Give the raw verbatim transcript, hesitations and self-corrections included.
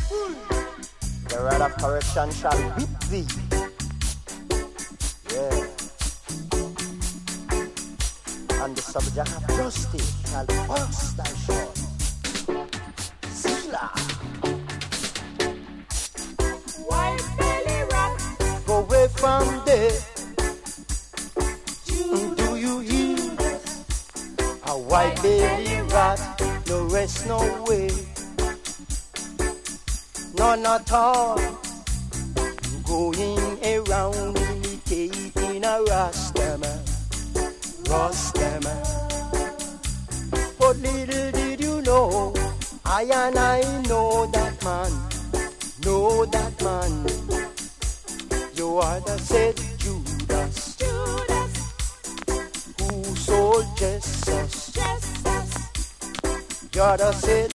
The rod of correction shall whip thee. Yeah. And the subject of justice shall burst thy shore. Selah. White belly rat, Go away from there. Do you hear? A white belly rat, no rest, no way. None at all. Going around imitating a Rastaman, Rastaman. But little did you know, I and I know that man, know that man. You are the said Judas, Judas, who sold Jesus. Jesus, You're the said